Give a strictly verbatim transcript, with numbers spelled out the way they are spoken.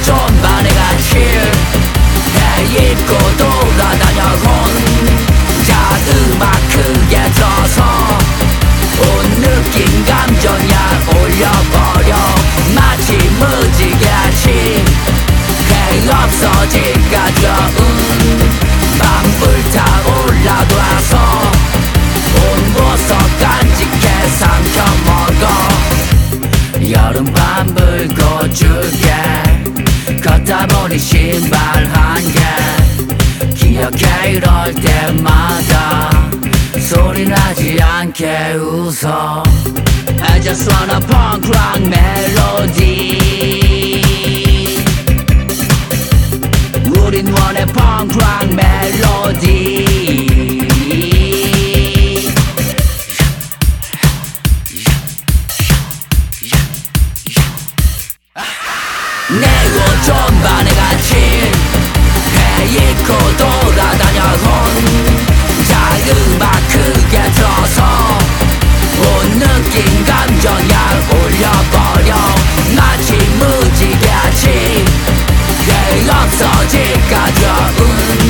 좀 반해같이 해입고 돌아다녀 혼자 음악 크게 틀어서 온 느낌 감정야 올려버려 마치 무지개같이 해 없어질까 좋은 밤 불타올라와서 온 보석 간직해 삼켜 먹어 여름밤 불고 줄게 걷다 보니 신발 한 개 기억해 이럴 때마다 소리 나지 않게 웃어 I just wanna punk rock melody 우린 원해 punk rock melody 내 옷 좀 반해같이 해입고 돌아다녀 혼자 음악 크게 틀어서 온 느낌 감정야 올려버려 마치 무지개같이 해 없어질까 좋은